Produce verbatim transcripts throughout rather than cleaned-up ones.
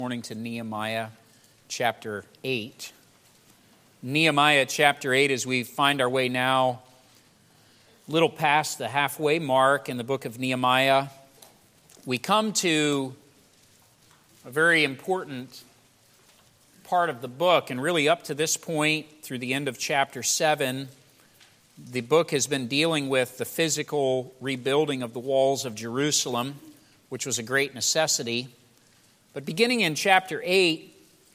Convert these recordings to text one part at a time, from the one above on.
Morning to Nehemiah chapter eight. Nehemiah chapter eight, as we find our way now a little past the halfway mark in the book of Nehemiah, we come to a very important part of the book, and really up to this point, through the end of chapter seven, the book has been dealing with the physical rebuilding of the walls of Jerusalem, which was a great necessity. But beginning in chapter eight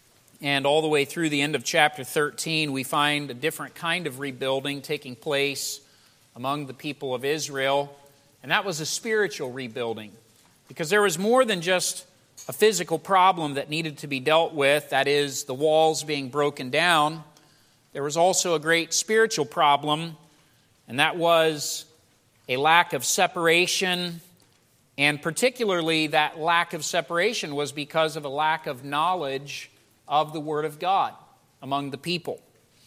and all the way through the end of chapter thirteen, we find a different kind of rebuilding taking place among the people of Israel. And that was a spiritual rebuilding, because there was more than just a physical problem that needed to be dealt with, that is, the walls being broken down. There was also a great spiritual problem, and that was a lack of separation. And particularly that lack of separation was because of a lack of knowledge of the Word of God among the people.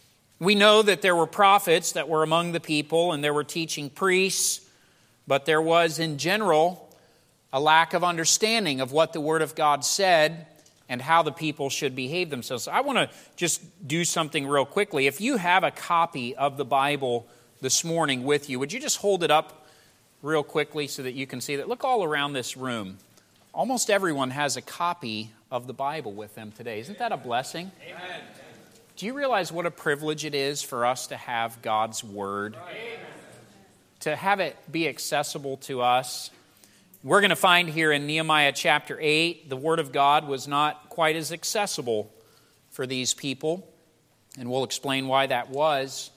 We know that there were prophets that were among the people, and there were teaching priests, but there was in general a lack of understanding of what the Word of God said and how the people should behave themselves. I want to just do something real quickly. If you have a copy of the Bible this morning with you, would you just hold it up real quickly so that you can see that? Look all around this room. Almost everyone has a copy of the Bible with them today. Isn't that a blessing? Amen. Do you realize what a privilege it is for us to have God's Word? Amen. To have it be accessible to us? We're going to find here in Nehemiah chapter eight, the Word of God was not quite as accessible for these people, and we'll explain why that was.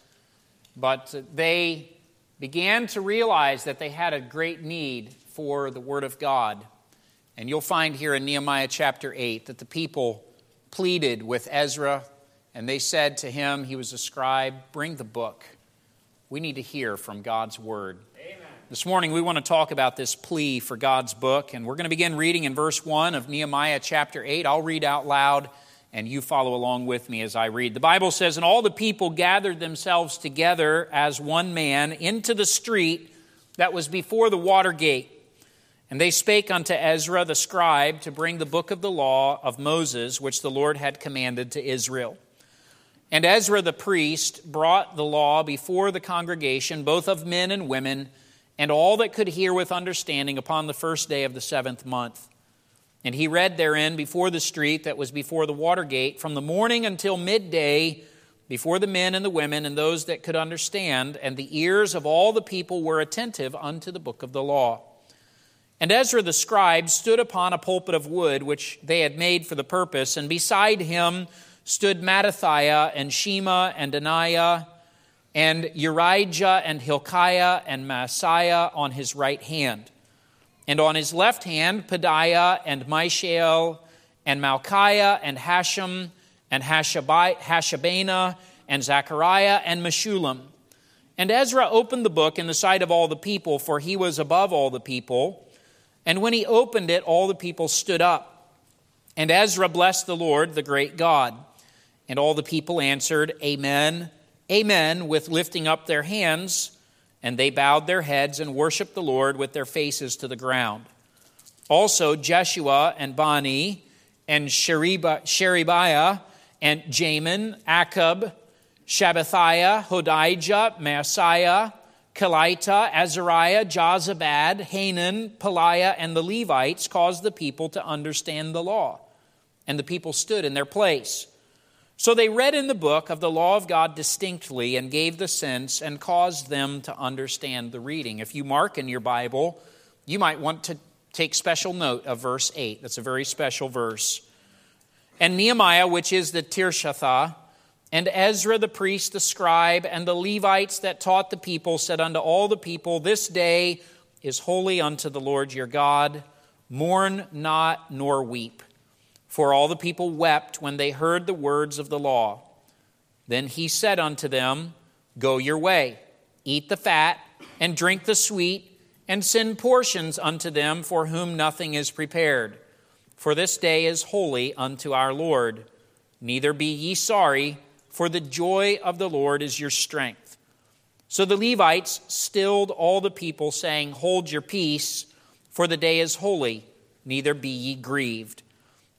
But they began to realize that they had a great need for the Word of God. And you'll find here in Nehemiah chapter eight that the people pleaded with Ezra, and they said to him, he was a scribe, bring the book. We need to hear from God's Word. Amen. This morning we want to talk about this plea for God's book, and we're going to begin reading in verse one of Nehemiah chapter eight. I'll read out loud, and you follow along with me as I read. The Bible says, "And all the people gathered themselves together as one man into the street that was before the water gate. And they spake unto Ezra the scribe to bring the book of the law of Moses, which the Lord had commanded to Israel. And Ezra the priest brought the law before the congregation, both of men and women, and all that could hear with understanding upon the first day of the seventh month. And he read therein before the street that was before the water gate, from the morning until midday, before the men and the women and those that could understand, and the ears of all the people were attentive unto the book of the law. And Ezra the scribe stood upon a pulpit of wood, which they had made for the purpose, and beside him stood Mattathiah and Shema and Ananiah and Urijah and Hilkiah and Maaseiah on his right hand. And on his left hand, Pedaiah and Mishael and Malchiah and Hashem and Hashabana and Zechariah and Meshullam. And Ezra opened the book in the sight of all the people, for he was above all the people. And when he opened it, all the people stood up. And Ezra blessed the Lord, the great God. And all the people answered, Amen, Amen, with lifting up their hands. And they bowed their heads and worshiped the Lord with their faces to the ground. Also Jeshua and Bani and Sherebiah and Jamin, Akub, Shabbathiah, Hodijah, Maaseiah, Kelita, Azariah, Jozabad, Hanan, Peliah, and the Levites caused the people to understand the law. And the people stood in their place. So they read in the book of the law of God distinctly and gave the sense and caused them to understand the reading. If you mark in your Bible, you might want to take special note of verse eight. That's a very special verse. And Nehemiah, which is the Tirshatha, and Ezra the priest, the scribe, and the Levites that taught the people, said unto all the people, This day is holy unto the Lord your God. Mourn not nor weep. For all the people wept when they heard the words of the law. Then he said unto them, Go your way, eat the fat, and drink the sweet, and send portions unto them for whom nothing is prepared. For this day is holy unto our Lord. Neither be ye sorry, for the joy of the Lord is your strength. So the Levites stilled all the people, saying, Hold your peace, for the day is holy, neither be ye grieved.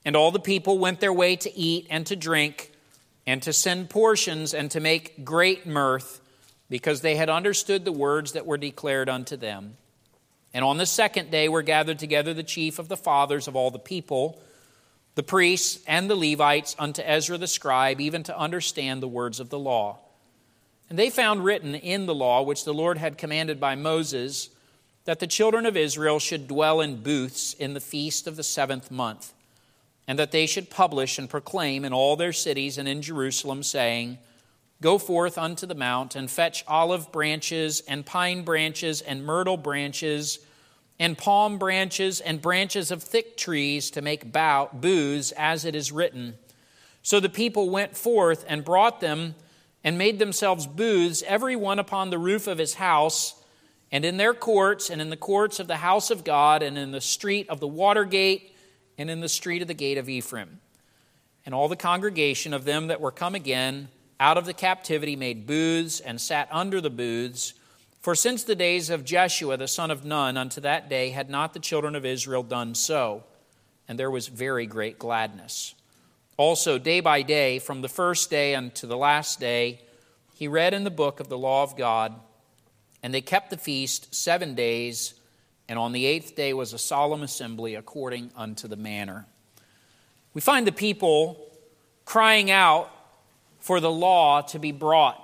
And all the people went their way to eat and to drink, and to send portions, and to make great mirth, because they had understood the words that were declared unto them. And on the second day were gathered together the chief of the fathers of all the people, the priests and the Levites, unto Ezra the scribe, even to understand the words of the law. And they found written in the law, which the Lord had commanded by Moses, that the children of Israel should dwell in booths in the feast of the seventh month, and that they should publish and proclaim in all their cities and in Jerusalem, saying, Go forth unto the mount, and fetch olive branches, and pine branches, and myrtle branches, and palm branches, and branches of thick trees, to make bow, booths, as it is written. So the people went forth and brought them, and made themselves booths, every one upon the roof of his house, and in their courts, and in the courts of the house of God, and in the street of the water gate, and in the street of the gate of Ephraim. And all the congregation of them that were come again out of the captivity made booths, and sat under the booths. For since the days of Jeshua the son of Nun unto that day had not the children of Israel done so, and there was very great gladness. Also day by day, from the first day unto the last day, he read in the book of the law of God, and they kept the feast seven days, and on the eighth day was a solemn assembly according unto the manner. We find the people crying out for the law to be brought.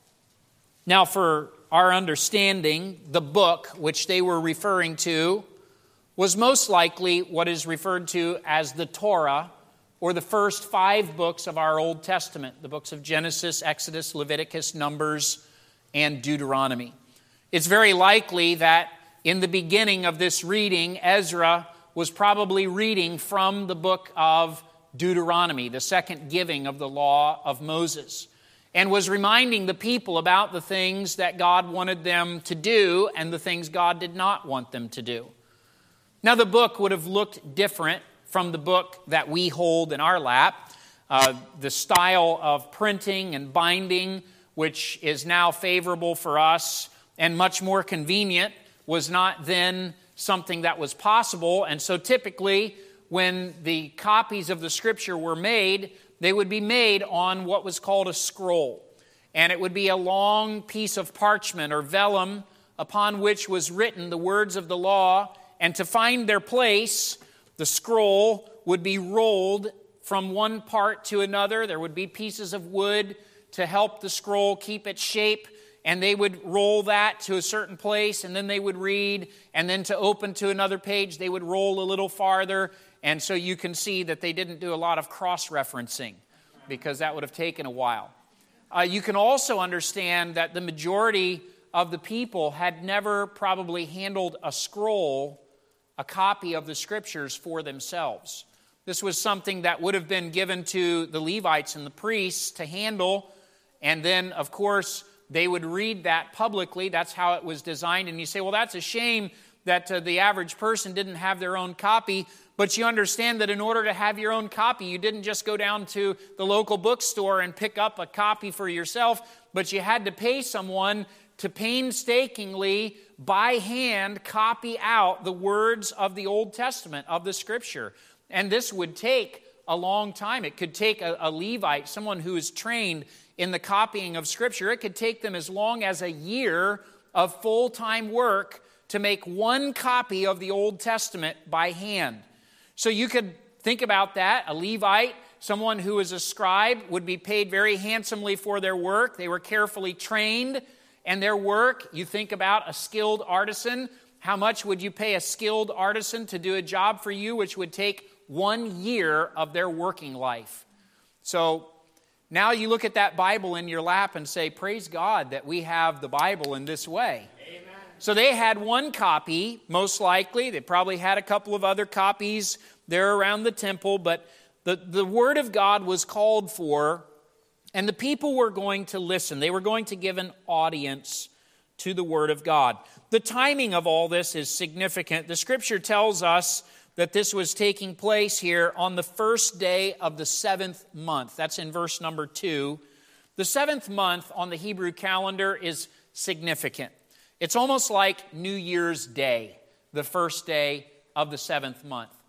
Now, for our understanding, the book which they were referring to was most likely what is referred to as the Torah, or the first five books of our Old Testament, the books of Genesis, Exodus, Leviticus, Numbers, and Deuteronomy. It's very likely that in the beginning of this reading, Ezra was probably reading from the book of Deuteronomy, the second giving of the law of Moses, and was reminding the people about the things that God wanted them to do and the things God did not want them to do. Now, the book would have looked different from the book that we hold in our lap. Uh, the style of printing and binding, which is now favorable for us and much more convenient, was not then something that was possible. And so typically, when the copies of the Scripture were made, they would be made on what was called a scroll. And it would be a long piece of parchment or vellum upon which was written the words of the law. And to find their place, the scroll would be rolled from one part to another. There would be pieces of wood to help the scroll keep its shape. And they would roll that to a certain place, and then they would read, and then to open to another page, they would roll a little farther. And so you can see that they didn't do a lot of cross-referencing, because that would have taken a while. Uh, you can also understand that the majority of the people had never probably handled a scroll, a copy of the Scriptures for themselves. This was something that would have been given to the Levites and the priests to handle, and then, of course, they would read that publicly. That's how it was designed. And you say, well, that's a shame that uh, the average person didn't have their own copy. But you understand that in order to have your own copy, you didn't just go down to the local bookstore and pick up a copy for yourself, but you had to pay someone to painstakingly, by hand, copy out the words of the Old Testament, of the Scripture. And this would take a long time. It could take a, a Levite, someone who is trained in the copying of Scripture, it could take them as long as a year of full-time work to make one copy of the Old Testament by hand. So you could think about that. A Levite, someone who is a scribe, would be paid very handsomely for their work. They were carefully trained in their work. You think about a skilled artisan. How much would you pay a skilled artisan to do a job for you, which would take one year of their working life? So now you look at that Bible in your lap and say, praise God that we have the Bible in this way. Amen. So they had one copy, most likely. They probably had a couple of other copies there around the temple, but the, the Word of God was called for, and the people were going to listen. They were going to give an audience to the Word of God. The timing of all this is significant. The Scripture tells us that this was taking place here on the first day of the seventh month. That's in verse number two. The seventh month on the Hebrew calendar is significant. It's almost like New Year's Day, the first day of the seventh month.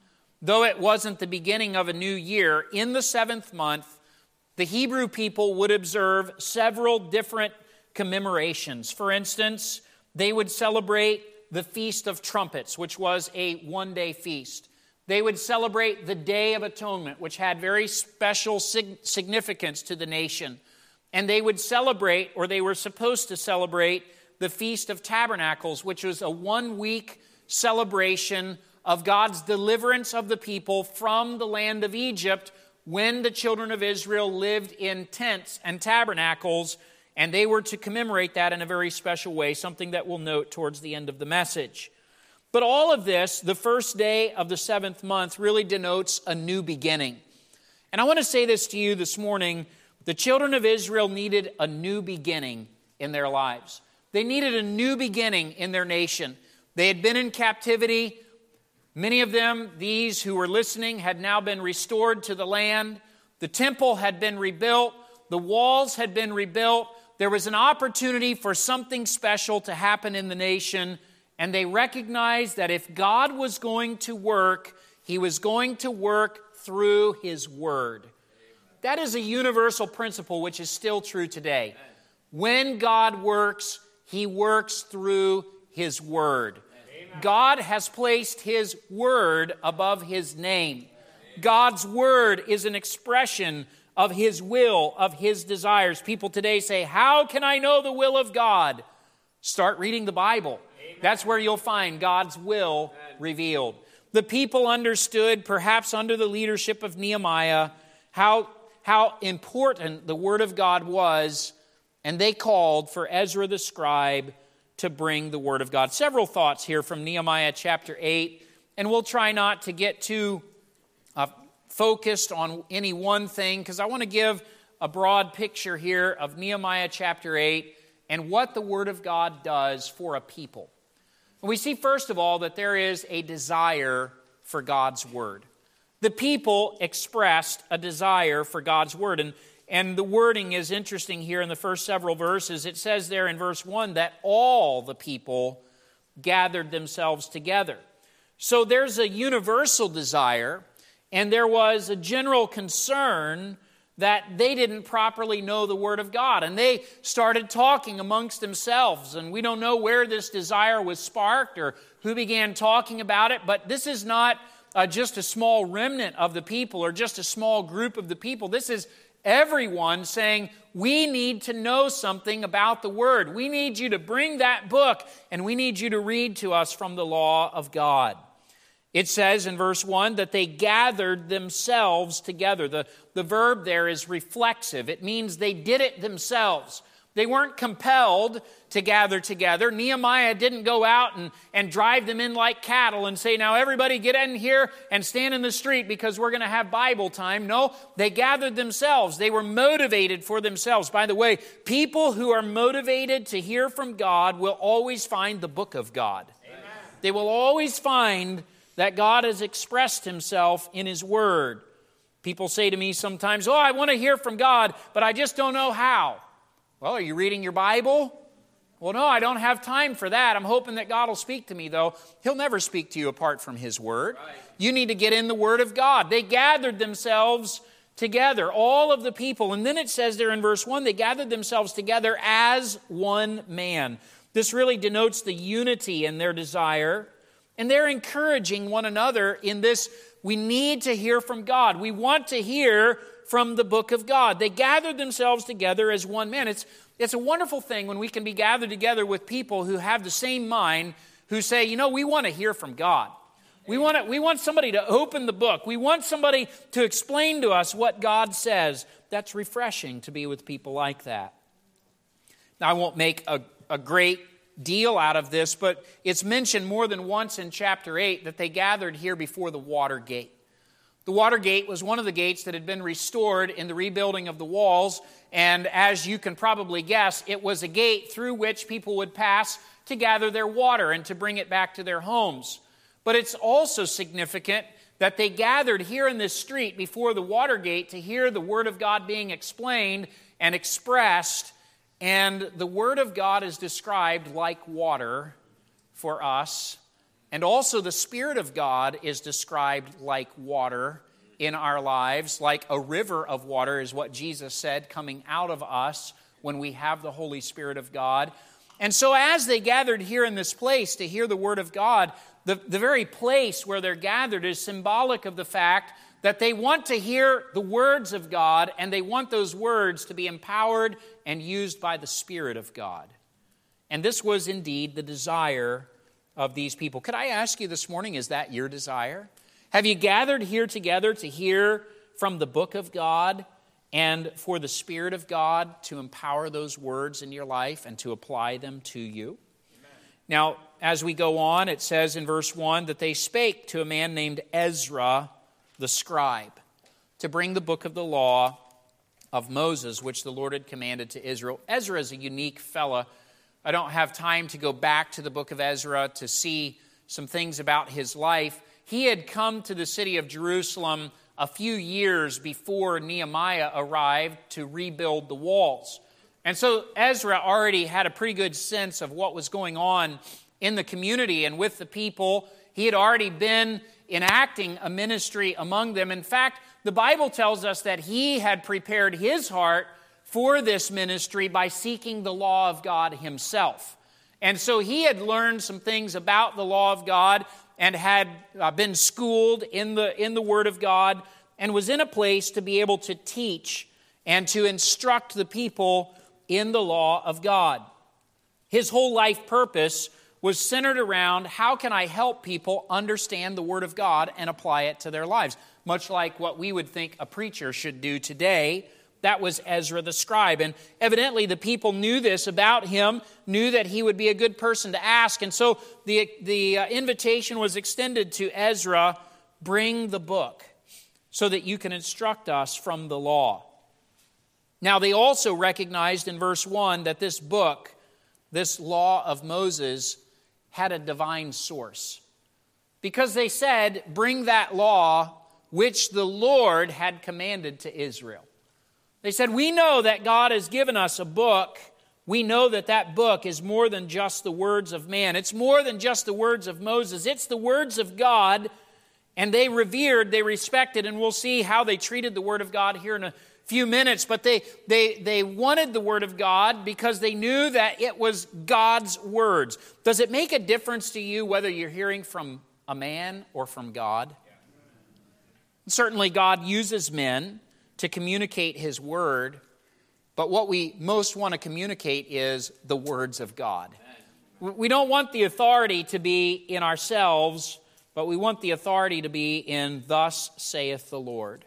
though it wasn't the beginning of a new year, in the seventh month, the Hebrew people would observe several different commemorations. For instance, they would celebrate the Feast of Trumpets, which was a one-day feast. They would celebrate the Day of Atonement, which had very special sig- significance to the nation. And they would celebrate, or they were supposed to celebrate, the Feast of Tabernacles, which was a one-week celebration of God's deliverance of the people from the land of Egypt when the children of Israel lived in tents and tabernacles, and they were to commemorate that in a very special way, something that we'll note towards the end of the message. But all of this, the first day of the seventh month, really denotes a new beginning. And I want to say this to you this morning. The children of Israel needed a new beginning in their lives. They needed a new beginning in their nation. They had been in captivity. Many of them, these who were listening, had now been restored to the land. The temple had been rebuilt. The walls had been rebuilt. There was an opportunity for something special to happen in the nation, and they recognized that if God was going to work, He was going to work through His Word. That is a universal principle which is still true today. When God works, He works through His Word. God has placed His Word above His name. God's Word is an expression of His will, of His desires. People today say, how can I know the will of God? Start reading the Bible. That's where you'll find God's will revealed. The people understood, perhaps under the leadership of Nehemiah, how, how important the Word of God was, and they called for Ezra the scribe to bring the Word of God. Several thoughts here from Nehemiah chapter eight, and we'll try not to get too uh, focused on any one thing, because I want to give a broad picture here of Nehemiah chapter eight and what the Word of God does for a people. We see, first of all, that there is a desire for God's Word. The people expressed a desire for God's Word, and And the wording is interesting here in the first several verses. It says there in verse one that all the people gathered themselves together. So there's a universal desire, and there was a general concern that they didn't properly know the Word of God. And they started talking amongst themselves, and we don't know where this desire was sparked or who began talking about it, but this is not uh, just a small remnant of the people or just a small group of the people. This is everyone saying, we need to know something about the Word. We need you to bring that book, and we need you to read to us from the law of God. It says in verse one that they gathered themselves together. The, the verb there is reflexive. It means they did it themselves. They weren't compelled to gather together. Nehemiah didn't go out and, and drive them in like cattle and say, now everybody get in here and stand in the street because we're going to have Bible time. No, they gathered themselves. They were motivated for themselves. By the way, people who are motivated to hear from God will always find the book of God. Amen. They will always find that God has expressed Himself in His Word. People say to me sometimes, oh, I want to hear from God, but I just don't know how. Well, are you reading your Bible? Well, no, I don't have time for that. I'm hoping that God will speak to me, though. He'll never speak to you apart from His Word. Right. You need to get in the Word of God. They gathered themselves together, all of the people. And then it says there in verse one, they gathered themselves together as one man. This really denotes the unity in their desire. And they're encouraging one another in this, we need to hear from God. We want to hear from the book of God. They gathered themselves together as one man. It's, it's a wonderful thing when we can be gathered together with people who have the same mind, who say, you know, we want to hear from God. We want to, we want somebody to open the book. We want somebody to explain to us what God says. That's refreshing to be with people like that. Now, I won't make a, a great deal out of this, but it's mentioned more than once in chapter eight that they gathered here before the water gate. The water gate was one of the gates that had been restored in the rebuilding of the walls, and as you can probably guess, it was a gate through which people would pass to gather their water and to bring it back to their homes. But it's also significant that they gathered here in this street before the water gate to hear the Word of God being explained and expressed, and the Word of God is described like water for us, And also the Spirit of God is described like water in our lives, like a river of water is what Jesus said, coming out of us when we have the Holy Spirit of God. And so as they gathered here in this place to hear the Word of God, the, the very place where they're gathered is symbolic of the fact that they want to hear the words of God, and they want those words to be empowered and used by the Spirit of God. And this was indeed the desire of these people. Could I ask you this morning, is that your desire? Have you gathered here together to hear from the book of God and for the Spirit of God to empower those words in your life and to apply them to you? Amen. Now, as we go on, it says in verse one that they spake to a man named Ezra the scribe to bring the book of the law of Moses, which the Lord had commanded to Israel. Ezra is a unique fella. I don't have time to go back to the book of Ezra to see some things about his life. He had come to the city of Jerusalem a few years before Nehemiah arrived to rebuild the walls. And so Ezra already had a pretty good sense of what was going on in the community and with the people. He had already been enacting a ministry among them. In fact, the Bible tells us that he had prepared his heart for this ministry by seeking the law of God himself. And so he had learned some things about the law of God and had uh, been schooled in the, in the Word of God and was in a place to be able to teach and to instruct the people in the law of God. His whole life purpose was centered around how can I help people understand the Word of God and apply it to their lives, much like what we would think a preacher should do today. That was Ezra the scribe. And evidently the people knew this about him, knew that he would be a good person to ask. And so the, the uh, invitation was extended to Ezra, bring the book so that you can instruct us from the law. Now they also recognized in verse one that this book, this law of Moses, had a divine source. Because they said, bring that law which the Lord had commanded to Israel. They said, we know that God has given us a book. We know that that book is more than just the words of man. It's more than just the words of Moses. It's the words of God. And they revered, they respected, and we'll see how they treated the Word of God here in a few minutes. But they, they, they wanted the Word of God because they knew that it was God's words. Does it make a difference to you whether you're hearing from a man or from God? Certainly God uses men to communicate His Word, but what we most want to communicate is the words of God. We don't want the authority to be in ourselves, but we want the authority to be in thus saith the Lord.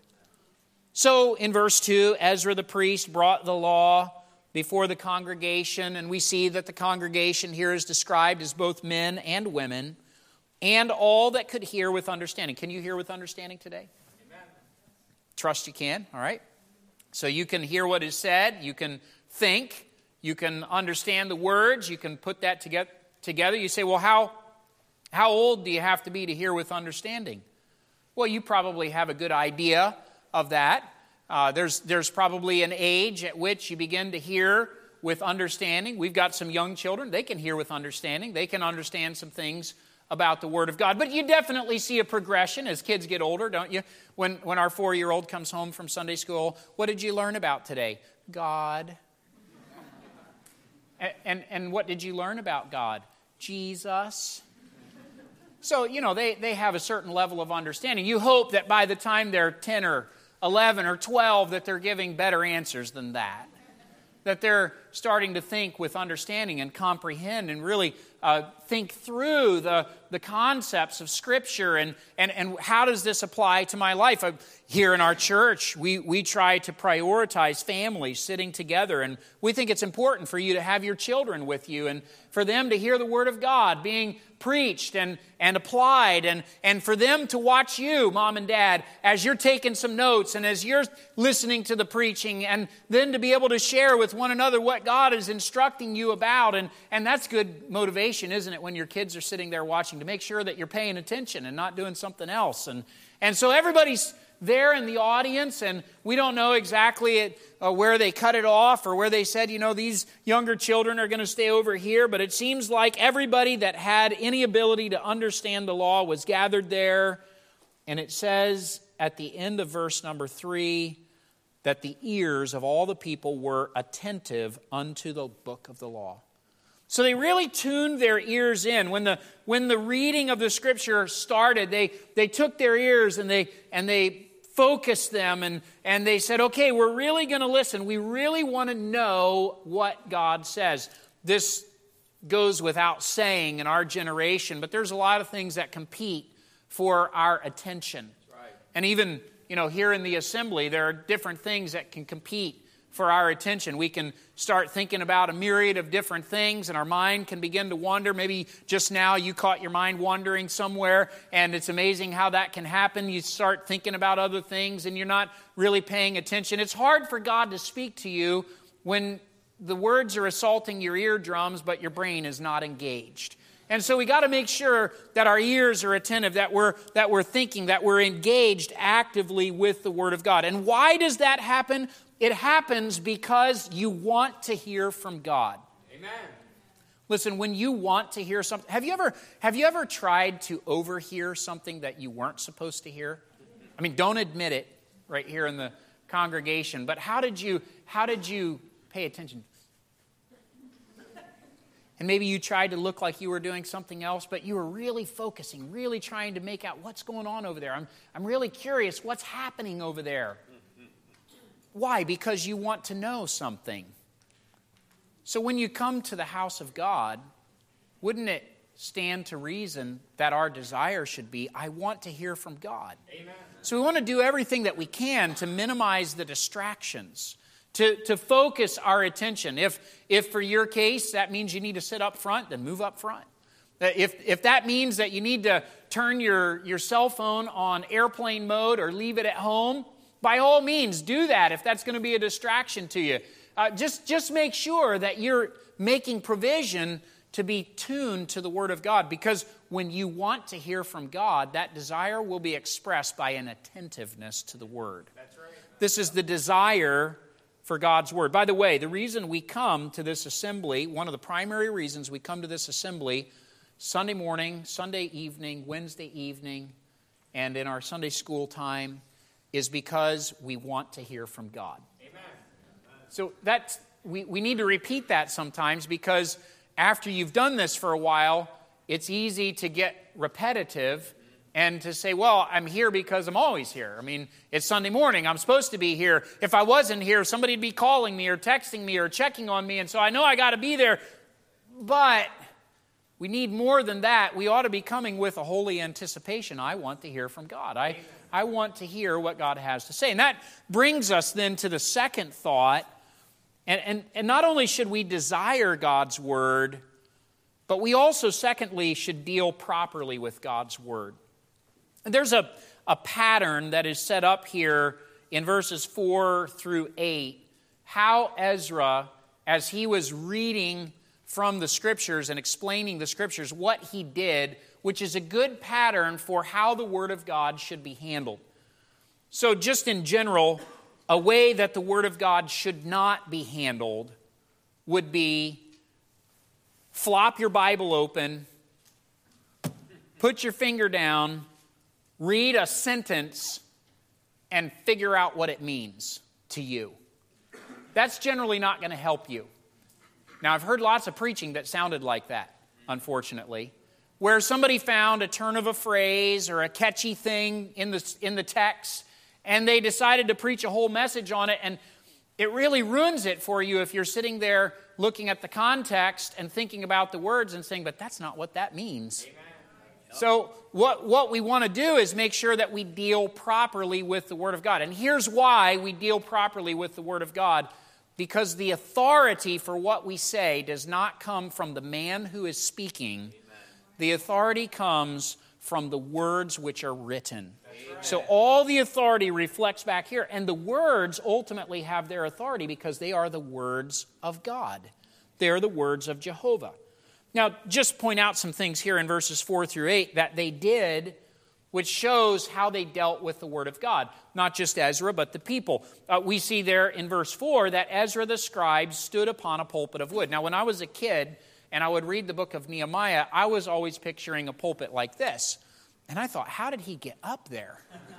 So in verse two, Ezra the priest brought the law before the congregation, and we see that the congregation here is described as both men and women, and all that could hear with understanding. Can you hear with understanding today? Trust you can, all right? So you can hear what is said, you can think, you can understand the words, you can put that together. You say, well, how, how old do you have to be to hear with understanding? Well, you probably have a good idea of that. Uh, there's, there's probably an age at which you begin to hear with understanding. We've got some young children, they can hear with understanding. They can understand some things about the Word of God. But you definitely see a progression as kids get older, don't you? When, when our four-year-old comes home from Sunday school, what did you learn about today? God. and, and, and what did you learn about God? Jesus. So, you know, they, they have a certain level of understanding. You hope that by the time they're ten or eleven or twelve that they're giving better answers than that. That they're starting to think with understanding and comprehend and really uh, think through the, the concepts of Scripture and, and, and how does this apply to my life. Uh, here in our church, we, we try to prioritize families sitting together, and we think it's important for you to have your children with you and for them to hear the Word of God being preached and, and applied, and, and for them to watch you, Mom and Dad, as you're taking some notes and as you're listening to the preaching, and then to be able to share with one another what God is instructing you about. And, and that's good motivation, isn't it, when your kids are sitting there watching, to make sure that you're paying attention and not doing something else. And, and so everybody's there in the audience, and we don't know exactly it, uh, where they cut it off or where they said, you know, these younger children are going to stay over here. But it seems like everybody that had any ability to understand the law was gathered there. And it says at the end of verse number three that the ears of all the people were attentive unto the book of the law. So they really tuned their ears in. When the when the reading of the Scripture started, they, they took their ears and they and they focused them and, and they said, okay, we're really going to listen. We really want to know what God says. This goes without saying in our generation, but there's a lot of things that compete for our attention. Right. And even, you know, here in the assembly, there are different things that can compete for our attention. We can start thinking about a myriad of different things, and our mind can begin to wander. Maybe just now you caught your mind wandering somewhere, and it's amazing how that can happen. You start thinking about other things, and you're not really paying attention. It's hard for God to speak to you when the words are assaulting your eardrums, but your brain is not engaged. And so we got to make sure that our ears are attentive, that we're that we're thinking, that we're engaged actively with the Word of God. And why does that happen? It happens because you want to hear from God. Amen. Listen, when you want to hear something, have you ever have you ever tried to overhear something that you weren't supposed to hear? I mean, don't admit it right here in the congregation, but how did you how did you pay attention? And maybe you tried to look like you were doing something else, but you were really focusing, really trying to make out what's going on over there. I'm, I'm really curious what's happening over there. Why? Because you want to know something. So when you come to the house of God, wouldn't it stand to reason that our desire should be, I want to hear from God. Amen. So we want to do everything that we can to minimize the distractions. To, to focus our attention. If, if for your case that means you need to sit up front, then move up front. If, if that means that you need to turn your, your cell phone on airplane mode or leave it at home, by all means do that if that's going to be a distraction to you. Uh, just, just make sure that you're making provision to be tuned to the Word of God, because when you want to hear from God, that desire will be expressed by an attentiveness to the Word. That's right. This is the desire for God's Word. By the way, the reason we come to this assembly, one of the primary reasons we come to this assembly, Sunday morning, Sunday evening, Wednesday evening, and in our Sunday school time, is because we want to hear from God. Amen. So that's, we, we need to repeat that sometimes, because after you've done this for a while, it's easy to get repetitive and to say, well, I'm here because I'm always here. I mean, it's Sunday morning. I'm supposed to be here. If I wasn't here, somebody would be calling me or texting me or checking on me, and so I know I got to be there. But we need more than that. We ought to be coming with a holy anticipation. I want to hear from God. I, I want to hear what God has to say. And that brings us then to the second thought. And, and, and not only should we desire God's Word, but we also, secondly, should deal properly with God's Word. And there's a, a pattern that is set up here in verses four through eight, how Ezra, as he was reading from the Scriptures and explaining the Scriptures, what he did, which is a good pattern for how the Word of God should be handled. So just in general, a way that the Word of God should not be handled would be flop your Bible open, put your finger down, read a sentence, and figure out what it means to you. That's generally not going to help you. Now, I've heard lots of preaching that sounded like that, unfortunately, where somebody found a turn of a phrase or a catchy thing in the, in the text, and they decided to preach a whole message on it, and it really ruins it for you if you're sitting there looking at the context and thinking about the words and saying, but that's not what that means. Amen. So what, what we want to do is make sure that we deal properly with the Word of God. And here's why we deal properly with the Word of God. Because the authority for what we say does not come from the man who is speaking. Amen. The authority comes from the words which are written. Right. So all the authority reflects back here. And the words ultimately have their authority because they are the words of God. They are the words of Jehovah. Now, just point out some things here in verses four through eight that they did which shows how they dealt with the Word of God. Not just Ezra, but the people. Uh, we see there in verse four that Ezra the scribe stood upon a pulpit of wood. Now, when I was a kid and I would read the book of Nehemiah, I was always picturing a pulpit like this. And I thought, how did he get up there?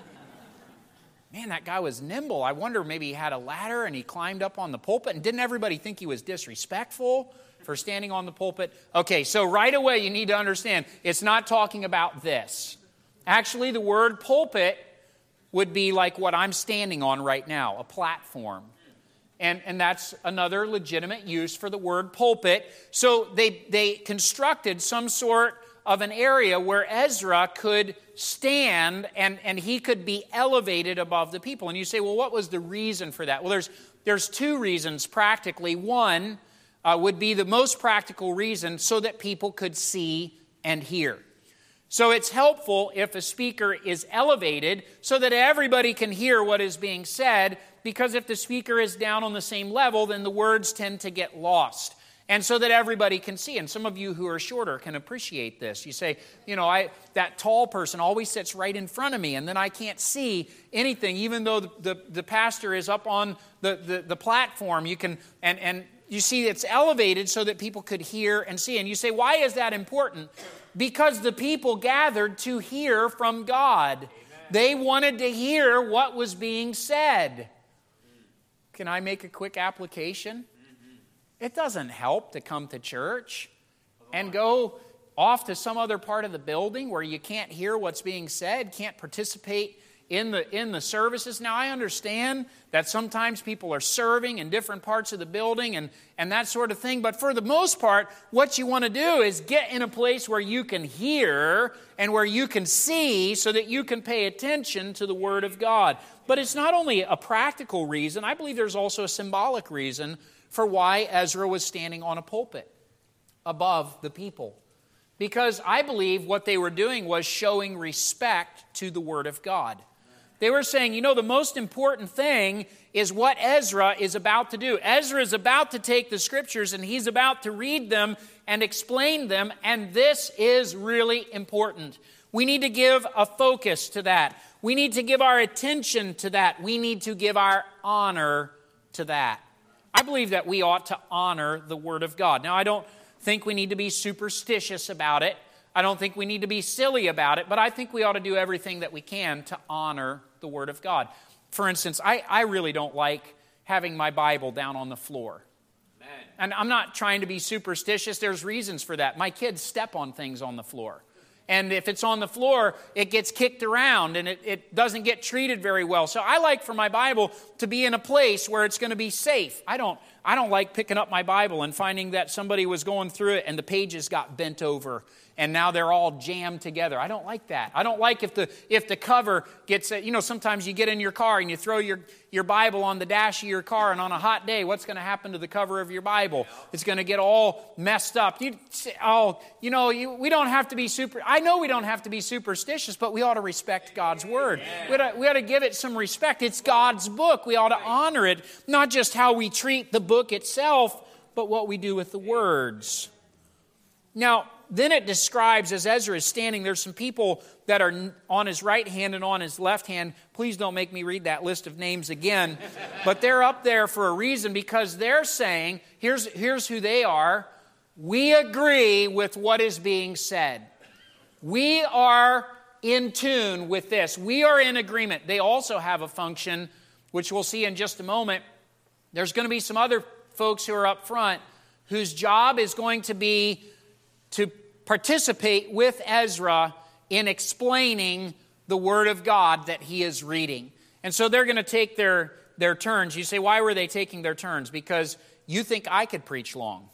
Man, that guy was nimble. I wonder maybe he had a ladder and he climbed up on the pulpit. And didn't everybody think he was disrespectful for standing on the pulpit? Okay, so right away you need to understand, it's not talking about this. Actually, the word pulpit would be like what I'm standing on right now, a platform. And, and that's another legitimate use for the word pulpit. So they, they constructed some sort of an area where Ezra could stand and, and he could be elevated above the people. And you say, well, what was the reason for that? Well, there's, there's two reasons practically. One uh, would be the most practical reason so that people could see and hear. So it's helpful if a speaker is elevated so that everybody can hear what is being said, because if the speaker is down on the same level, then the words tend to get lost. And so that everybody can see. And some of you who are shorter can appreciate this. You say, you know, I that tall person always sits right in front of me, and then I can't see anything, even though the, the, the pastor is up on the, the, the platform. You can and, and you see it's elevated so that people could hear and see. And you say, why is that important? Because the people gathered to hear from God. Amen. They wanted to hear what was being said. Can I make a quick application? It doesn't help to come to church and go off to some other part of the building where you can't hear what's being said, can't participate in the in the services. Now, I understand that sometimes people are serving in different parts of the building and, and that sort of thing, but for the most part, what you want to do is get in a place where you can hear and where you can see so that you can pay attention to the Word of God. But it's not only a practical reason, I believe there's also a symbolic reason for why Ezra was standing on a pulpit above the people. Because I believe what they were doing was showing respect to the Word of God. They were saying, you know, the most important thing is what Ezra is about to do. Ezra is about to take the Scriptures and he's about to read them and explain them, and this is really important. We need to give a focus to that. We need to give our attention to that. We need to give our honor to that. I believe that we ought to honor the Word of God. Now, I don't think we need to be superstitious about it. I don't think we need to be silly about it, but I think we ought to do everything that we can to honor the Word of God. For instance, I, I really don't like having my Bible down on the floor. Amen. And I'm not trying to be superstitious. There's reasons for that. My kids step on things on the floor. And if it's on the floor, it gets kicked around and it, it doesn't get treated very well. So I like for my Bible to be in a place where it's going to be safe. I don't, I don't like picking up my Bible and finding that somebody was going through it and the pages got bent over and now they're all jammed together. I don't like that. I don't like if the if the cover gets, you know, sometimes you get in your car and you throw your, your Bible on the dash of your car, and on a hot day, what's going to happen to the cover of your Bible? It's going to get all messed up. You, oh, you know, you, we don't have to be super, I know we don't have to be superstitious, but we ought to respect God's Word. We ought to, we ought to give it some respect. It's God's book. We ought to honor it, not just how we treat the book itself, but what we do with the words. Now, then it describes, as Ezra is standing, there's some people that are on his right hand and on his left hand. Please don't make me read that list of names again. But they're up there for a reason, because they're saying, here's, here's who they are. We agree with what is being said. We are in tune with this. We are in agreement. They also have a function, which we'll see in just a moment. There's going to be some other folks who are up front whose job is going to be to participate with Ezra in explaining the Word of God that he is reading. And so they're going to take their, their turns. You say, why were they taking their turns? Because you think I could preach long.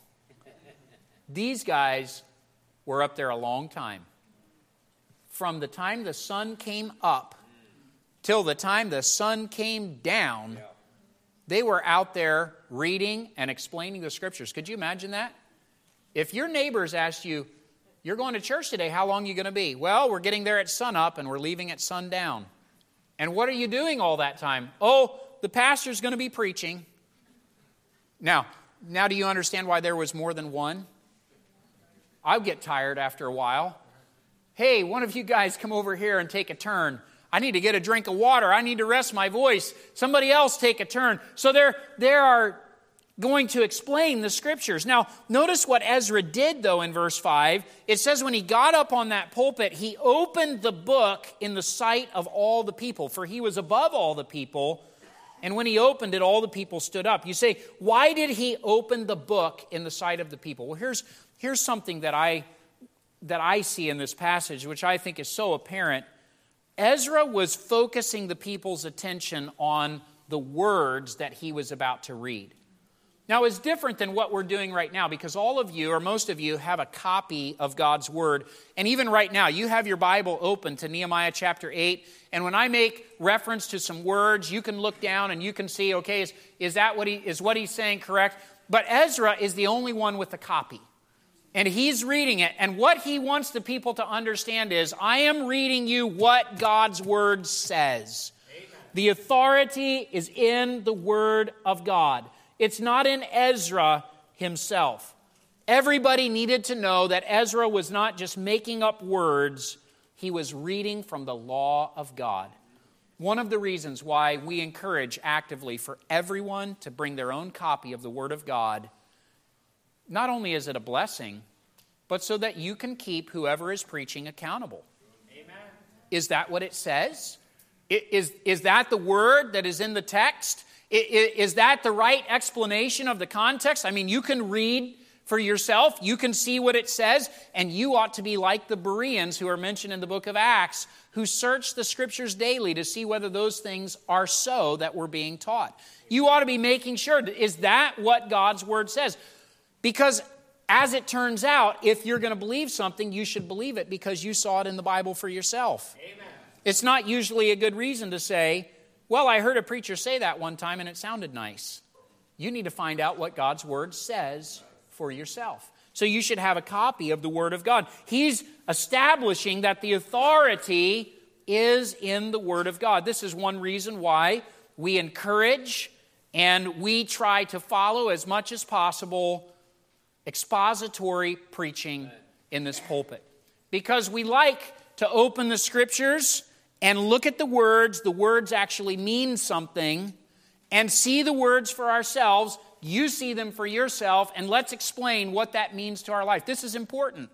These guys were up there a long time. From the time the sun came up till the time the sun came down, they were out there reading and explaining the Scriptures. Could you imagine that? If your neighbors asked you, you're going to church today, how long are you going to be? Well, we're getting there at sunup and we're leaving at sundown. And what are you doing all that time? Oh, the pastor's going to be preaching. Now, now do you understand why there was more than one? I'd get tired after a while. Hey, one of you guys come over here and take a turn. I need to get a drink of water. I need to rest my voice. Somebody else take a turn. So there, there are going to explain the Scriptures. Now, notice what Ezra did, though, in verse five. It says when he got up on that pulpit, he opened the book in the sight of all the people, for he was above all the people. And when he opened it, all the people stood up. You say, why did he open the book in the sight of the people? Well, here's, here's something that I, that I see in this passage, which I think is so apparent. Ezra was focusing the people's attention on the words that he was about to read. Now, it's different than what we're doing right now because all of you, or most of you, have a copy of God's Word. And even right now, you have your Bible open to Nehemiah chapter eight. And when I make reference to some words, you can look down and you can see, okay, is, is that what he is what he's saying correct? But Ezra is the only one with a copy. And he's reading it. And what he wants the people to understand is, I am reading you what God's Word says. Amen. The authority is in the Word of God. It's not in Ezra himself. Everybody needed to know that Ezra was not just making up words. He was reading from the law of God. One of the reasons why we encourage actively for everyone to bring their own copy of the Word of God, not only is it a blessing, but so that you can keep whoever is preaching accountable. Amen. Is that what it says? Is, is that the word that is in the text? Is that the right explanation of the context? I mean, you can read for yourself. You can see what it says. And you ought to be like the Bereans who are mentioned in the book of Acts, who search the Scriptures daily to see whether those things are so that we're being taught. You ought to be making sure, is that what God's Word says? Because as it turns out, if you're going to believe something, you should believe it because you saw it in the Bible for yourself. Amen. It's not usually a good reason to say, well, I heard a preacher say that one time and it sounded nice. You need to find out what God's Word says for yourself. So you should have a copy of the Word of God. He's establishing that the authority is in the Word of God. This is one reason why we encourage and we try to follow as much as possible expository preaching in this pulpit. Because we like to open the Scriptures and look at the words. The words actually mean something. And see the words for ourselves. You see them for yourself. And let's explain what that means to our life. This is important.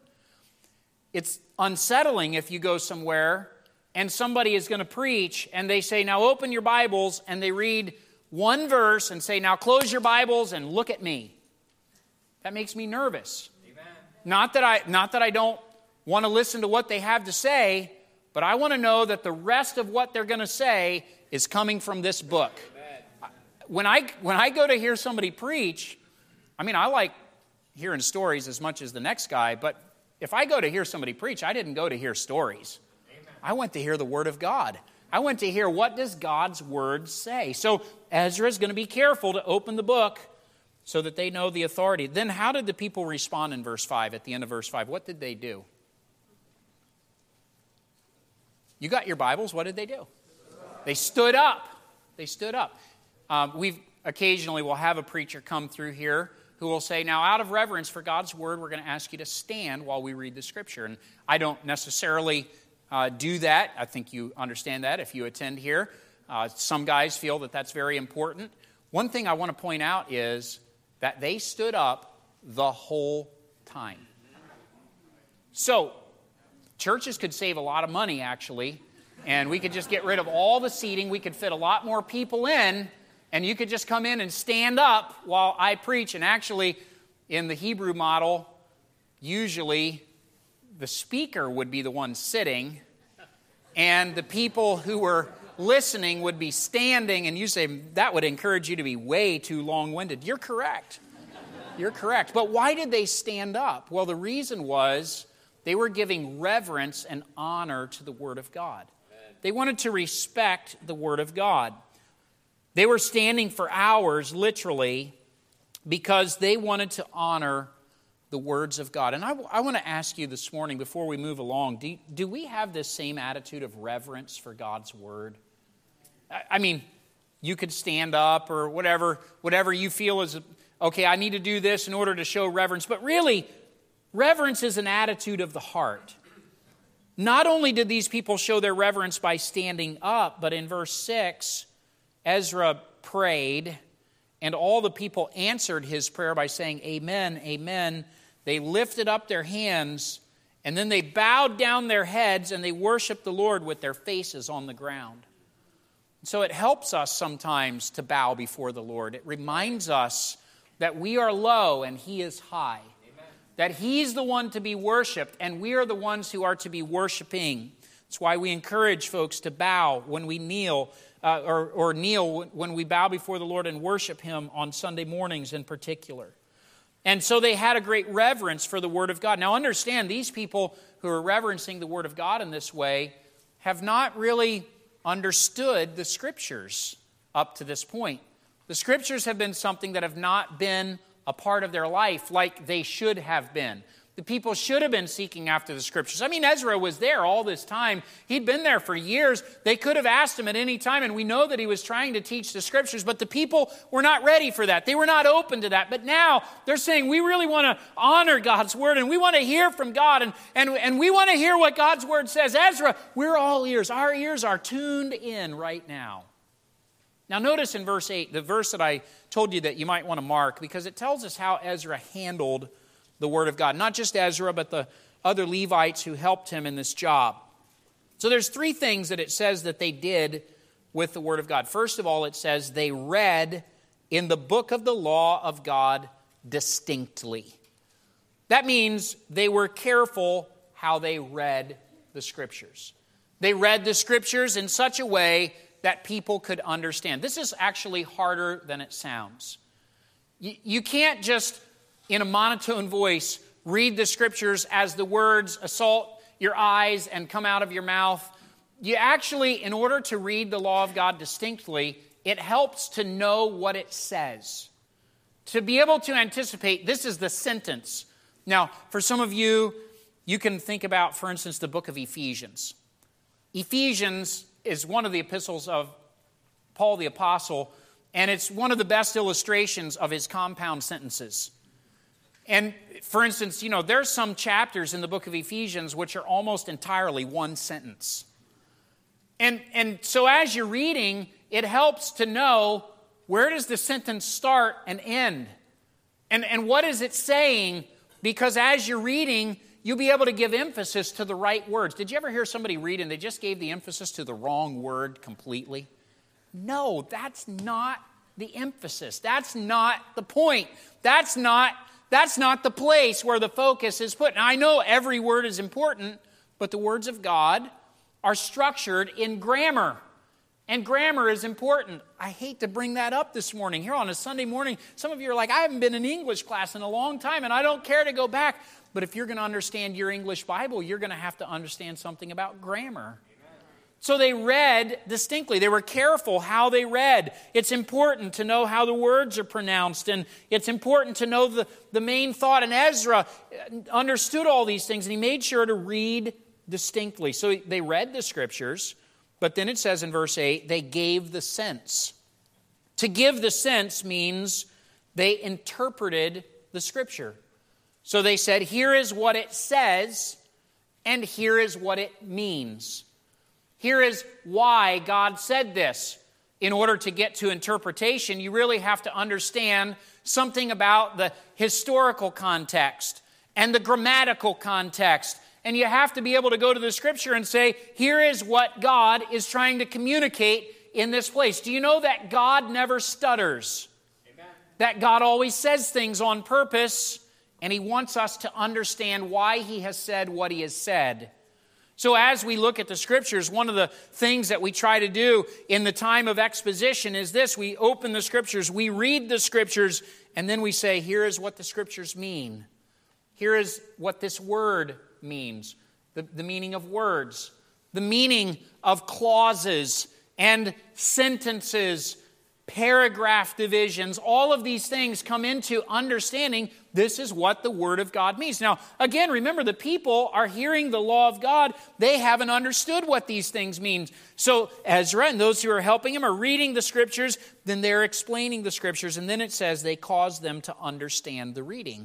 It's unsettling if you go somewhere and somebody is going to preach and they say, now open your Bibles, and they read one verse and say, now close your Bibles and look at me. That makes me nervous. Amen. Not that I, not that I don't want to listen to what they have to say, but I want to know that the rest of what they're going to say is coming from this book. Amen. When I, when I go to hear somebody preach, I mean, I like hearing stories as much as the next guy, but if I go to hear somebody preach, I didn't go to hear stories. Amen. I went to hear the Word of God. I went to hear, what does God's Word say? So Ezra is going to be careful to open the book so that they know the authority. Then how did the people respond in verse five, at the end of verse five? What did they do? You got your Bibles. What did they do? They stood up. They stood up. Um, we've occasionally will have a preacher come through here who will say, now out of reverence for God's Word, we're going to ask you to stand while we read the Scripture. And I don't necessarily uh, do that. I think you understand that if you attend here. Uh, some guys feel that that's very important. One thing I want to point out is that they stood up the whole time. So, churches could save a lot of money, actually, and we could just get rid of all the seating. We could fit a lot more people in, and you could just come in and stand up while I preach. And actually, in the Hebrew model, usually the speaker would be the one sitting, and the people who were listening would be standing. And you say, that would encourage you to be way too long-winded. You're correct. You're correct. But why did they stand up? Well, the reason was they were giving reverence and honor to the Word of God. Amen. They wanted to respect the Word of God. They were standing for hours, literally, because they wanted to honor the words of God. And I, I want to ask you this morning, before we move along, do, do we have this same attitude of reverence for God's Word? I, I mean, you could stand up or whatever, whatever you feel is, okay, I need to do this in order to show reverence. But really, reverence is an attitude of the heart. Not only did these people show their reverence by standing up, but in verse six, Ezra prayed, and all the people answered his prayer by saying, Amen, amen. They lifted up their hands, and then they bowed down their heads, and they worshiped the Lord with their faces on the ground. So it helps us sometimes to bow before the Lord. It reminds us that we are low and He is high. Amen. That He's the one to be worshiped, and we are the ones who are to be worshiping. That's why we encourage folks to bow when we kneel, uh, or, or kneel when we bow before the Lord and worship Him on Sunday mornings in particular. And so they had a great reverence for the Word of God. Now understand, these people who are reverencing the Word of God in this way have not really understood the Scriptures up to this point. The Scriptures have been something that have not been a part of their life like they should have been. The people should have been seeking after the Scriptures. I mean, Ezra was there all this time. He'd been there for years. They could have asked him at any time, and we know that he was trying to teach the Scriptures, but the people were not ready for that. They were not open to that. But now they're saying, we really want to honor God's Word, and we want to hear from God, and, and, and we want to hear what God's Word says. Ezra, we're all ears. Our ears are tuned in right now. Now notice in verse eight, the verse that I told you that you might want to mark, because it tells us how Ezra handled the Word of God. Not just Ezra, but the other Levites who helped him in this job. So there's three things that it says that they did with the Word of God. First of all, it says they read in the book of the law of God distinctly. That means they were careful how they read the Scriptures. They read the Scriptures in such a way that people could understand. This is actually harder than it sounds. You, you can't just, in a monotone voice, read the Scriptures as the words assault your eyes and come out of your mouth. You actually, in order to read the law of God distinctly, it helps to know what it says. To be able to anticipate, this is the sentence. Now, for some of you, you can think about, for instance, the book of Ephesians. Ephesians is one of the epistles of Paul the Apostle, and it's one of the best illustrations of his compound sentences. And for instance, you know, there's some chapters in the book of Ephesians which are almost entirely one sentence. And, and so as you're reading, it helps to know, where does the sentence start and end? And, and what is it saying? Because as you're reading, you'll be able to give emphasis to the right words. Did you ever hear somebody read and they just gave the emphasis to the wrong word completely? No, that's not the emphasis. That's not the point. That's not, that's not the place where the focus is put. Now, I know every word is important, but the words of God are structured in grammar. And grammar is important. I hate to bring that up this morning. Here on a Sunday morning, some of you are like, I haven't been in English class in a long time, and I don't care to go back. But if you're going to understand your English Bible, you're going to have to understand something about grammar. Amen. So they read distinctly. They were careful how they read. It's important to know how the words are pronounced, and it's important to know the, the main thought. And Ezra understood all these things, and he made sure to read distinctly. So they read the Scriptures, but then it says in verse eight, they gave the sense. To give the sense means they interpreted the Scripture. So they said, here is what it says, and here is what it means. Here is why God said this. In order to get to interpretation, you really have to understand something about the historical context and the grammatical context. And you have to be able to go to the Scripture and say, here is what God is trying to communicate in this place. Do you know that God never stutters? Amen. That God always says things on purpose, and He wants us to understand why He has said what He has said. So as we look at the Scriptures, one of the things that we try to do in the time of exposition is this. We open the Scriptures, we read the Scriptures, and then we say, here is what the Scriptures mean. Here is what this word means. The, the meaning of words. The meaning of clauses and sentences, paragraph divisions. All of these things come into understanding this is what the Word of God means. Now, again, remember, the people are hearing the law of God. They haven't understood what these things mean. So Ezra and those who are helping him are reading the Scriptures, then they're explaining the Scriptures, and then it says they caused them to understand the reading.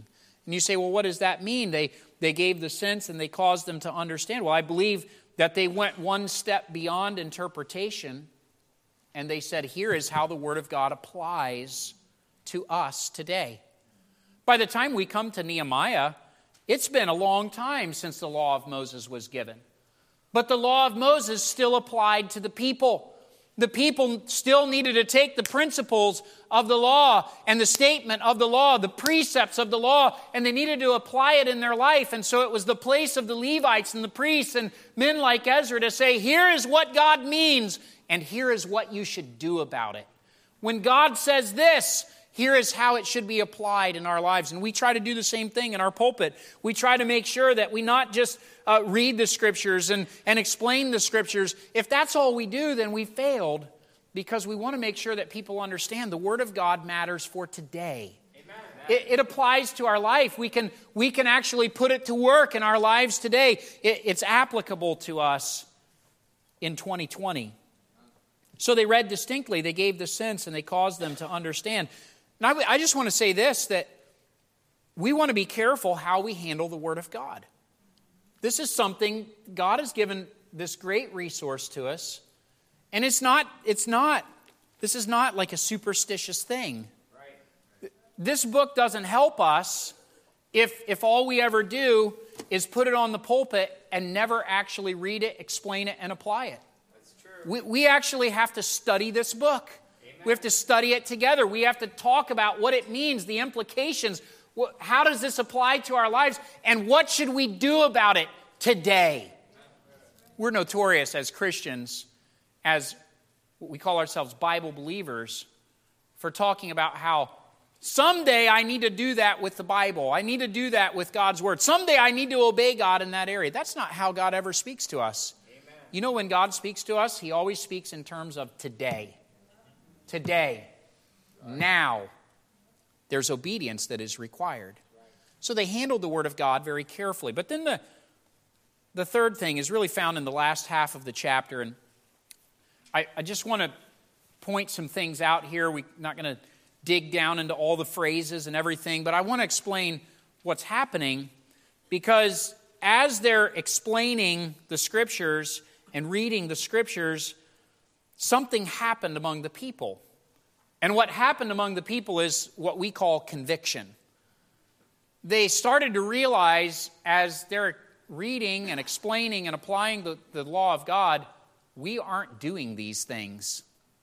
And you say, well, what does that mean? They, they gave the sense and they caused them to understand. Well, I believe that they went one step beyond interpretation, and they said, here is how the Word of God applies to us today. By the time we come to Nehemiah, it's been a long time since the law of Moses was given. But the law of Moses still applied to the people. The people still needed to take the principles of the law and the statement of the law, the precepts of the law, and they needed to apply it in their life. And so it was the place of the Levites and the priests and men like Ezra to say, here is what God means, and here is what you should do about it. When God says this, here is how it should be applied in our lives. And we try to do the same thing in our pulpit. We try to make sure that we not just uh, read the Scriptures and, and explain the Scriptures. If that's all we do, then we failed, because we want to make sure that people understand the Word of God matters for today. Amen. It, it applies to our life. We can, we can actually put it to work in our lives today. It, it's applicable to us in twenty twenty. So they read distinctly, they gave the sense, and they caused them to understand. Now, I just want to say this, that we want to be careful how we handle the Word of God. This is something, God has given this great resource to us, and it's not, it's not, this is not like a superstitious thing. Right. This book doesn't help us if, if all we ever do is put it on the pulpit and never actually read it, explain it, and apply it. That's true. We, we actually have to study this book. We have to study it together. We have to talk about what it means, the implications. How does this apply to our lives? And what should we do about it today? We're notorious as Christians, as what we call ourselves Bible believers, for talking about how someday I need to do that with the Bible. I need to do that with God's Word. Someday I need to obey God in that area. That's not how God ever speaks to us. Amen. You know, when God speaks to us, He always speaks in terms of today. Today, now, there's obedience that is required. So they handled the Word of God very carefully. But then the, the third thing is really found in the last half of the chapter. And I, I just want to point some things out here. We're not going to dig down into all the phrases and everything, but I want to explain what's happening, because as they're explaining the Scriptures and reading the Scriptures, something happened among the people. And what happened among the people is what we call conviction. They started to realize, as they're reading and explaining and applying the, the law of God, we aren't doing these things.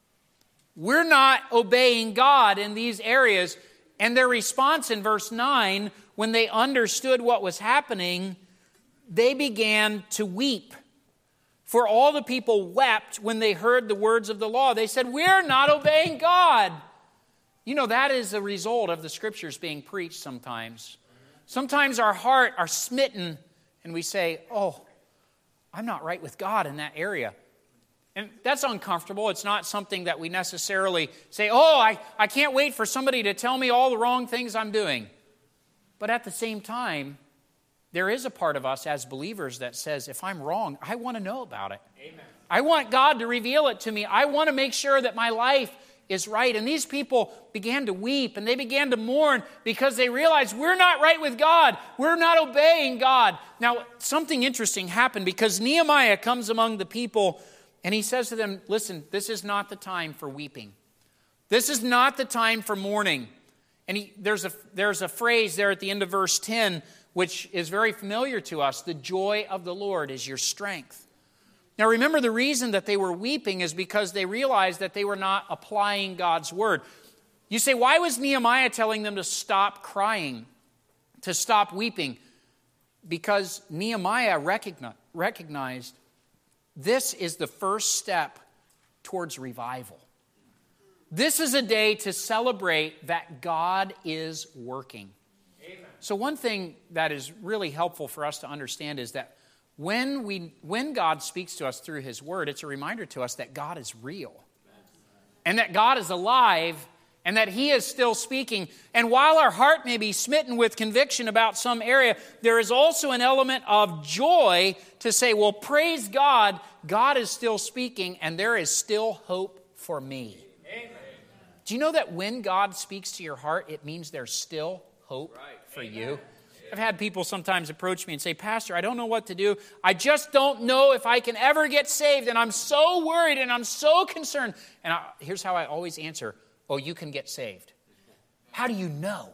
We're not obeying God in these areas. And their response in verse nine, when they understood what was happening, they began to weep. For all the people wept when they heard the words of the law. They said, we're not obeying God. You know, that is a result of the Scriptures being preached sometimes. Sometimes our heart are smitten and we say, oh, I'm not right with God in that area. And that's uncomfortable. It's not something that we necessarily say, oh, I, I can't wait for somebody to tell me all the wrong things I'm doing. But at the same time, there is a part of us as believers that says, if I'm wrong, I want to know about it. Amen. I want God to reveal it to me. I want to make sure that my life is right. And these people began to weep and they began to mourn because they realized we're not right with God. We're not obeying God. Now, something interesting happened because Nehemiah comes among the people and he says to them, listen, this is not the time for weeping. This is not the time for mourning. And he, there's a there's a phrase there at the end of verse ten, which is very familiar to us. The joy of the Lord is your strength. Now remember, the reason that they were weeping is because they realized that they were not applying God's word. You say, why was Nehemiah telling them to stop crying, to stop weeping? Because Nehemiah recogni- recognized this is the first step towards revival. This is a day to celebrate that God is working. Amen. So one thing that is really helpful for us to understand is that when we, when God speaks to us through His Word, it's a reminder to us that God is real. And that God is alive and that He is still speaking. And while our heart may be smitten with conviction about some area, there is also an element of joy to say, well, praise God, God is still speaking and there is still hope for me. Amen. Do you know that when God speaks to your heart, it means there's still hope right. for you. I've had people sometimes approach me and say, Pastor, I don't know what to do. I just don't know if I can ever get saved, and I'm so worried and I'm so concerned. And I, here's how I always answer, oh, you can get saved. How do you know?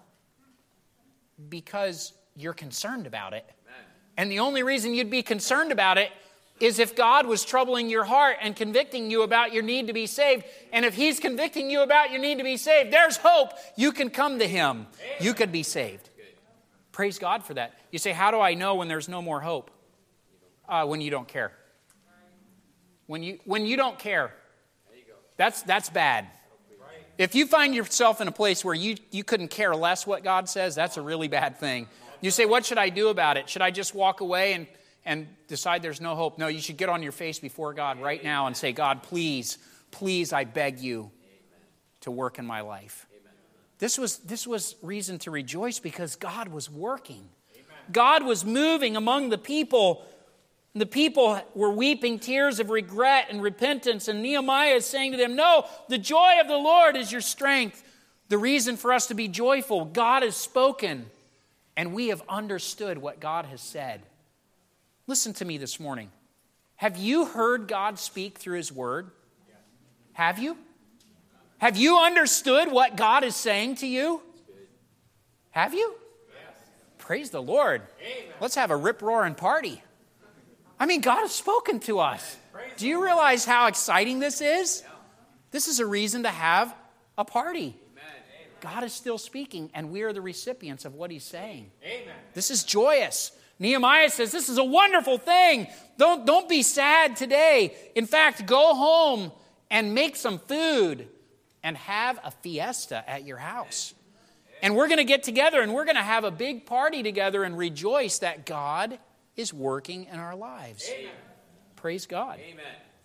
Because you're concerned about it. And the only reason you'd be concerned about it is if God was troubling your heart and convicting you about your need to be saved. And if He's convicting you about your need to be saved, there's hope. You can come to Him. You could be saved. Praise God for that. You say, how do I know when there's no more hope? Uh, when you don't care. When you when you don't care. That's that's bad. If you find yourself in a place where you, you couldn't care less what God says, that's a really bad thing. You say, what should I do about it? Should I just walk away and, and decide there's no hope? No, you should get on your face before God right now and say, God, please, please, I beg you to work in my life. This was, this was reason to rejoice because God was working. God was moving among the people. The people were weeping tears of regret and repentance. And Nehemiah is saying to them, no, the joy of the Lord is your strength. The reason for us to be joyful, God has spoken. And we have understood what God has said. Listen to me this morning. Have you heard God speak through His Word? Have you? Have you understood what God is saying to you? Have you? Yes. Praise the Lord. Amen. Let's have a rip-roaring party. I mean, God has spoken to us. Do you realize how exciting this is? This is a reason to have a party. God is still speaking, and we are the recipients of what He's saying. Amen. This is joyous. Nehemiah says, this is a wonderful thing. Don't, don't be sad today. In fact, go home and make some food and have a fiesta at your house. And we're going to get together and we're going to have a big party together and rejoice that God is working in our lives. Amen. Praise God. Amen.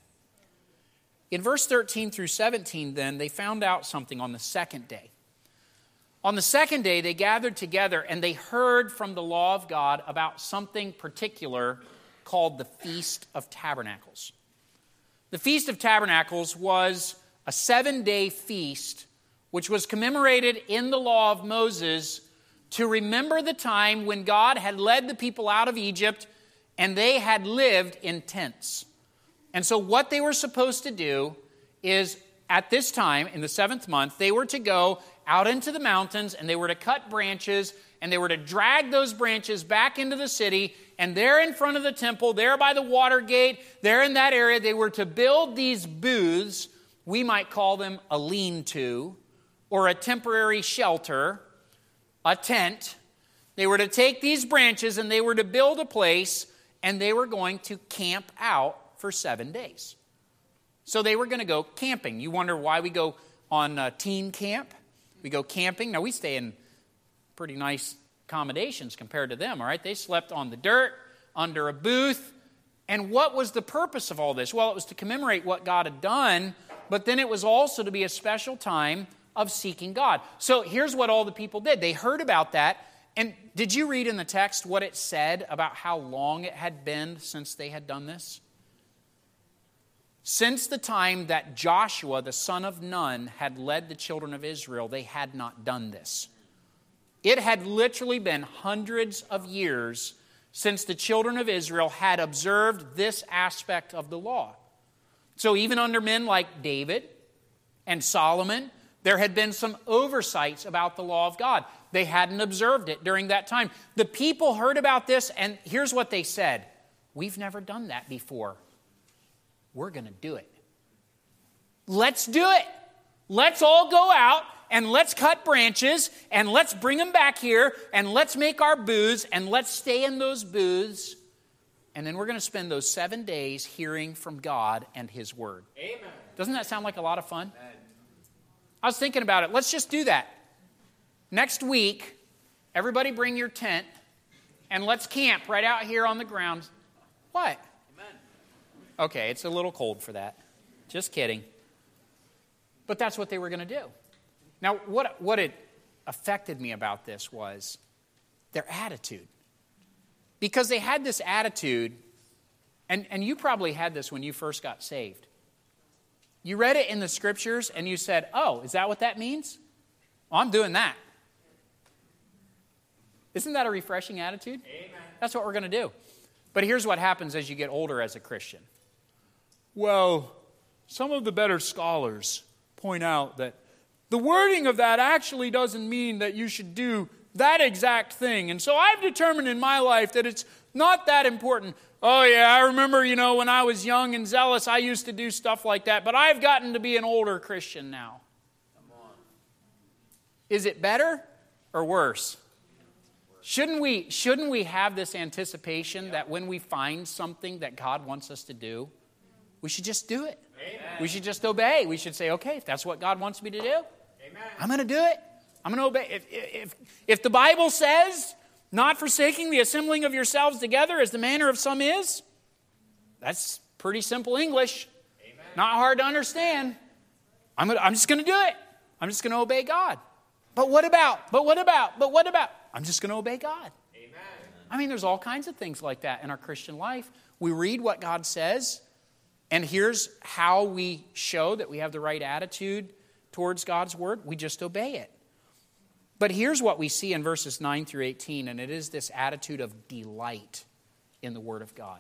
In verse thirteen through seventeen, then, they found out something on the second day. On the second day, they gathered together and they heard from the law of God about something particular called the Feast of Tabernacles. The Feast of Tabernacles was a seven-day feast which was commemorated in the law of Moses to remember the time when God had led the people out of Egypt and they had lived in tents. And so what they were supposed to do is, at this time, in the seventh month, they were to go out into the mountains and they were to cut branches and they were to drag those branches back into the city, and there in front of the temple, there by the water gate, there in that area, they were to build these booths. We might call them a lean-to or a temporary shelter, a tent. They were to take these branches and they were to build a place, and they were going to camp out for seven days. So they were going to go camping. You wonder why we go on uh, teen camp? We go camping. Now, we stay in pretty nice accommodations compared to them, all right? They slept on the dirt, under a booth. And what was the purpose of all this? Well, it was to commemorate what God had done, but then it was also to be a special time of seeking God. So here's what all the people did. They heard about that. And did you read in the text what it said about how long it had been since they had done this? Since the time that Joshua, the son of Nun, had led the children of Israel, they had not done this. It had literally been hundreds of years since the children of Israel had observed this aspect of the law. So even under men like David and Solomon, there had been some oversights about the law of God. They hadn't observed it during that time. The people heard about this, and here's what they said. We've never done that before. We're going to do it. Let's do it. Let's all go out and let's cut branches and let's bring them back here and let's make our booths and let's stay in those booths. And then we're going to spend those seven days hearing from God and His Word. Amen. Doesn't that sound like a lot of fun? Amen. I was thinking about it. Let's just do that. Next week, everybody bring your tent and let's camp right out here on the ground. What? Amen. Okay, it's a little cold for that. Just kidding. But that's what they were going to do. Now, what, what it affected me about this was their attitude. Because they had this attitude, and, and you probably had this when you first got saved. You read it in the Scriptures and you said, oh, is that what that means? Well, I'm doing that. Isn't that a refreshing attitude? Amen. That's what we're going to do. But here's what happens as you get older as a Christian. Well, some of the better scholars point out that the wording of that actually doesn't mean that you should do that exact thing. And so I've determined in my life that it's not that important. Oh yeah, I remember, you know, when I was young and zealous, I used to do stuff like that. But I've gotten to be an older Christian now. Come on. Is it better or worse? Shouldn't we, shouldn't we have this anticipation that when we find something that God wants us to do, we should just do it? Amen. We should just obey. We should say, okay, if that's what God wants me to do, Amen. I'm going to do it. I'm going to obey. If, if, if the Bible says, not forsaking the assembling of yourselves together as the manner of some is, that's pretty simple English. Amen. Not hard to understand. I'm, gonna, I'm just going to do it. I'm just going to obey God. But what about? But what about? But what about? I'm just going to obey God. Amen. I mean, there's all kinds of things like that in our Christian life. We read what God says, and here's how we show that we have the right attitude towards God's word. We just obey it. But here's what we see in verses nine through eighteen, and it is this attitude of delight in the word of God.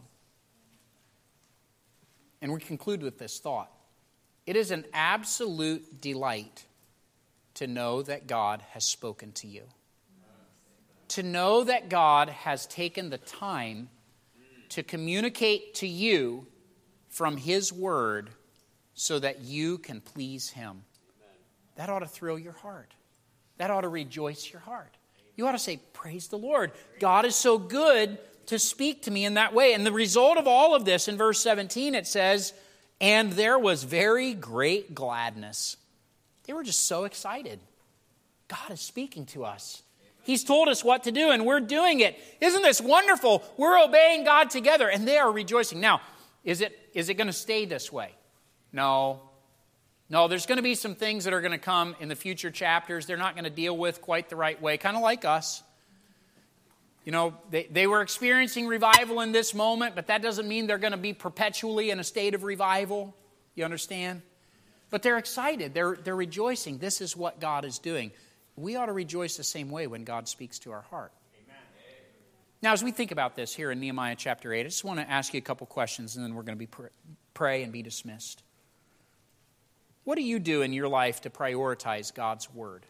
And we conclude with this thought. It is an absolute delight to know that God has spoken to you. To know that God has taken the time to communicate to you from His word so that you can please Him. That ought to thrill your heart. That ought to rejoice your heart. You ought to say, praise the Lord. God is so good to speak to me in that way. And the result of all of this, in verse seventeen, it says, and there was very great gladness. They were just so excited. God is speaking to us. He's told us what to do, and we're doing it. Isn't this wonderful? We're obeying God together, and they are rejoicing. Now, is it is it going to stay this way? No. No, there's going to be some things that are going to come in the future chapters they're not going to deal with quite the right way, kind of like us. You know, they, they were experiencing revival in this moment, but that doesn't mean they're going to be perpetually in a state of revival. You understand? But they're excited. They're, they're rejoicing. This is what God is doing. We ought to rejoice the same way when God speaks to our heart. Amen. Now, as we think about this here in Nehemiah chapter eight, I just want to ask you a couple questions, and then we're going to be pr- pray and be dismissed. What do you do in your life to prioritize God's word?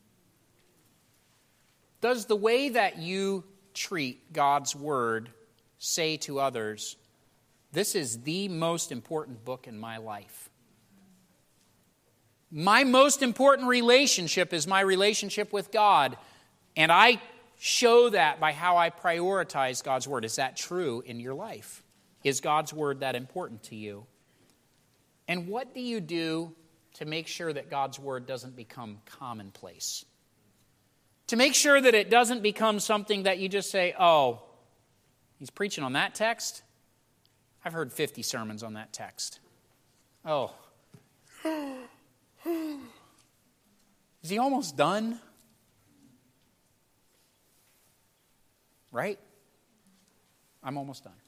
Does the way that you treat God's word say to others, this is the most important book in my life? My most important relationship is my relationship with God, and I show that by how I prioritize God's word. Is that true in your life? Is God's word that important to you? And what do you do to make sure that God's word doesn't become commonplace? To make sure that it doesn't become something that you just say, oh, he's preaching on that text? I've heard fifty sermons on that text. Oh. Is he almost done? Right? I'm almost done.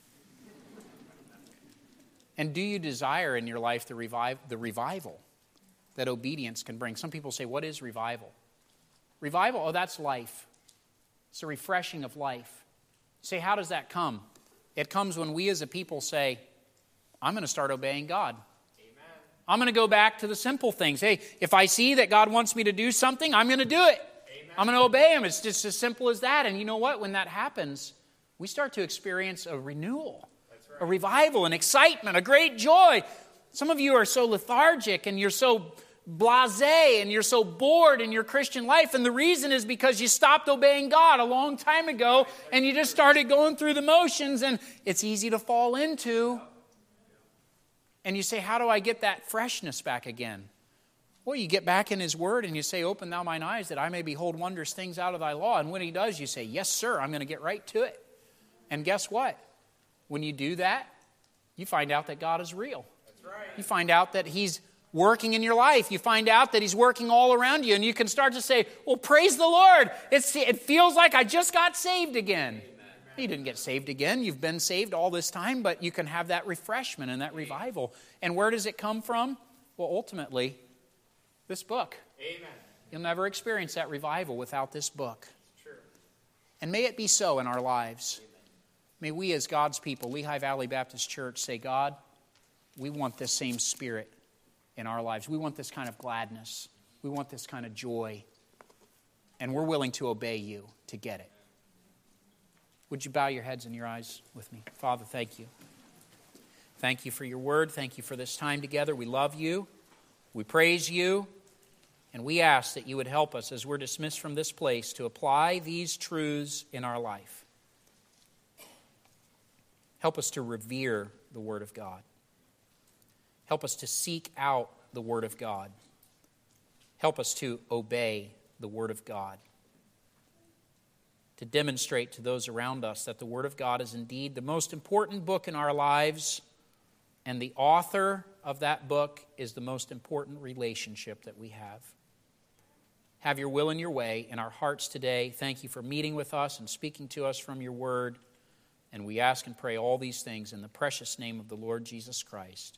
And do you desire in your life the, revive, the revival that obedience can bring? Some people say, what is revival? Revival, oh, that's life. It's a refreshing of life. You say, how does that come? It comes when we as a people say, I'm going to start obeying God. I'm going to go back to the simple things. Hey, if I see that God wants me to do something, I'm going to do it. Amen. I'm going to obey Him. It's just as simple as that. And you know what? When that happens, we start to experience a renewal, That's right. a revival, an excitement, a great joy. Some of you are so lethargic and you're so blasé and you're so bored in your Christian life. And the reason is because you stopped obeying God a long time ago and you just started going through the motions, and it's easy to fall into. And you say, how do I get that freshness back again? Well, you get back in His word and you say, open thou mine eyes that I may behold wondrous things out of thy law. And when He does, you say, yes, sir, I'm going to get right to it. And guess what? When you do that, you find out that God is real. That's right. You find out that He's working in your life. You find out that He's working all around you. And you can start to say, well, praise the Lord. It's, it feels like I just got saved again. You didn't get saved again. You've been saved all this time, but you can have that refreshment and that revival. And where does it come from? Well, ultimately, this book. Amen. You'll never experience that revival without this book. True. And may it be so in our lives. May we as God's people, Lehigh Valley Baptist Church, say, God, we want this same spirit in our lives. We want this kind of gladness. We want this kind of joy. And we're willing to obey you to get it. Would you bow your heads and your eyes with me? Father, thank you. Thank you for your word. Thank you for this time together. We love you. We praise you. And we ask that you would help us as we're dismissed from this place to apply these truths in our life. Help us to revere the Word of God. Help us to seek out the Word of God. Help us to obey the Word of God. To demonstrate to those around us that the Word of God is indeed the most important book in our lives, and the author of that book is the most important relationship that we have. Have your will and your way in our hearts today. Thank you for meeting with us and speaking to us from your word. And we ask and pray all these things in the precious name of the Lord Jesus Christ.